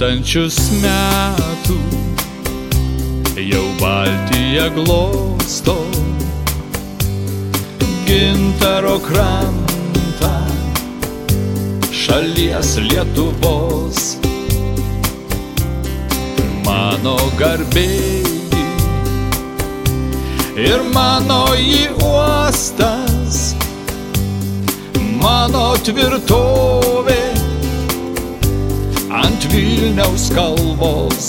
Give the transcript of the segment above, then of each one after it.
Tūkstančius metų jau Baltija glosto gintaro krantą šalies Lietuvos. Mano garbėji ir mano į uostas, mano tvirtovė ant Vilniaus kalvos.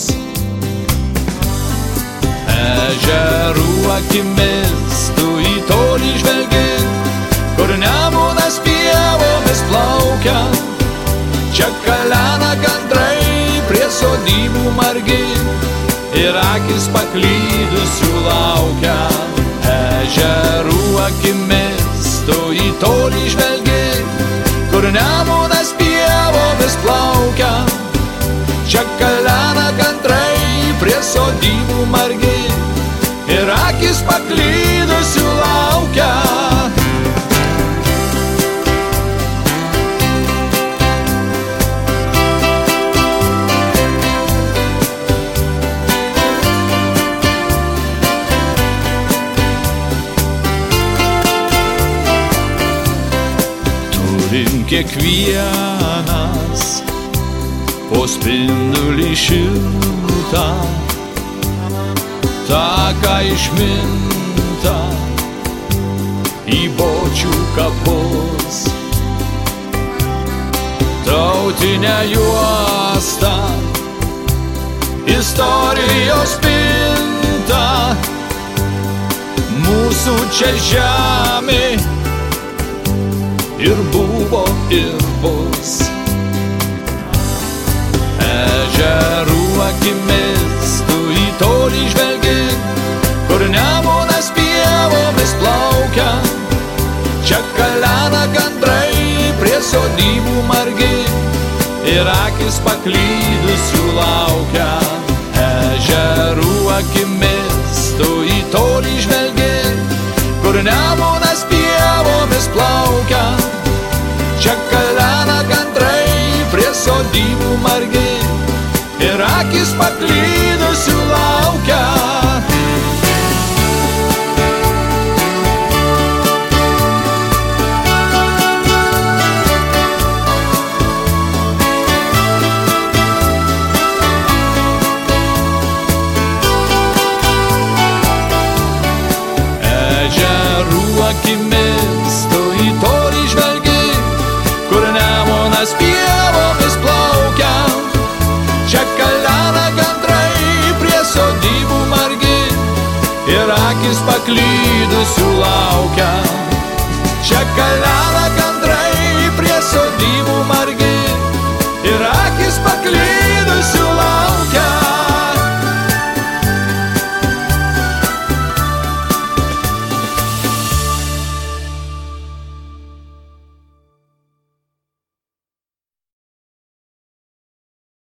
Ežerų akimis tu į tolį žvelgi, kur Nemunas pievomis plaukia. Čia kalena gandrai prie sodybų margi ir akis paklydusių laukia. Ežerų akimis tu į tolį žvelgi, kur Nemunas pievomis plaukia. Čia kalena gandrai prie sodybų margi ir akis paklydusių laukia. Turim kiekvienas po spindulį šiltą, taką išmintą į Bočių kapus. Tautinę juostą, istorijos spintą, mūsų čia žemė ir buvo ir bus. Ežerų akimis tu į tolį žvelgi, kur Nemunas pievomis plaukia. Čia kalena gandrai prie sodybų margi ir akis paklydusių laukia. Ežerų akimis tu į tolį žvelgi, kur Nemunas pievomis plaukia. Čia kalena gandrai prie sodybų margi ir akis paklydusių laukia. Ežerų akimis tu į tolį žvelgi, kur Nemunas pievomis plaukia. Čia kalena gandrai prie sodybų margi ir akis paklydusių laukia. Čia kalena gandrai prie sodybų